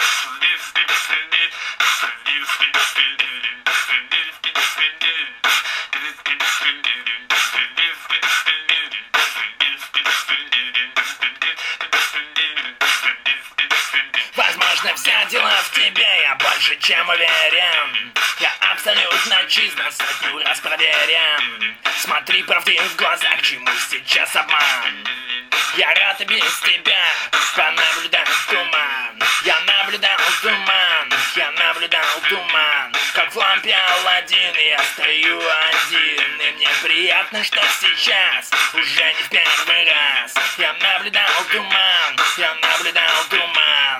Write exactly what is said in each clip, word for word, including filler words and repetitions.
Возможно, вся дело в тебе, я больше чем уверен. Я абсолютно чист, на сотню раз проверен. Смотри правде в глаза, к чему сейчас обман. Я рад и без тебя понаблюдал туман. Я наблюдал туман, я наблюдал туман. Как в лампе Аладдин я стою один. И мне приятно, что сейчас уже не в первый раз. Я наблюдал туман, я наблюдал туман.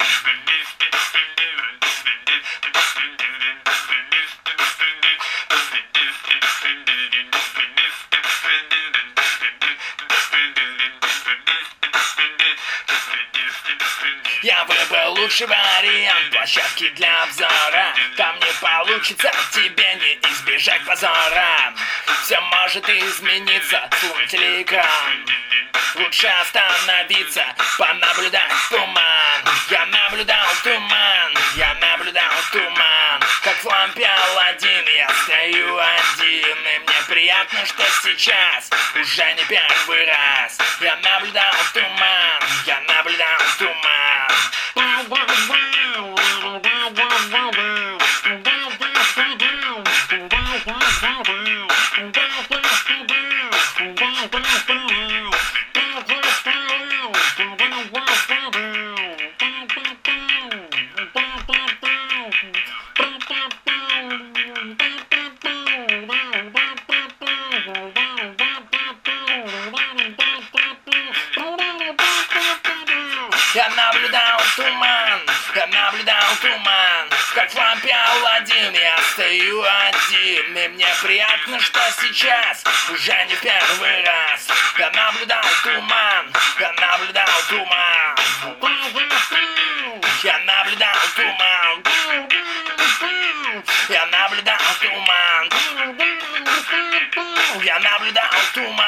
Я выбрал лучший вариант площадки для обзора. Там не получится тебе не избежать позора. Все может измениться, словно телеэкран. Лучше остановиться, понаблюдать туман. Я наблюдал туман, я наблюдал туман. Как в лампе Аладдин я стою один. И мне приятно, что сейчас уже не первый раз. Я наблюдал туман, я наблюдал туман. Я наблюдал туман, я наблюдал туман. Как в лампе Аладдин я стою один. И мне приятно, что сейчас уже не первый раз. Я наблюдал туман, я наблюдал туман. Я наблюдал туман. Я наблюдал туман. Я наблюдал туман.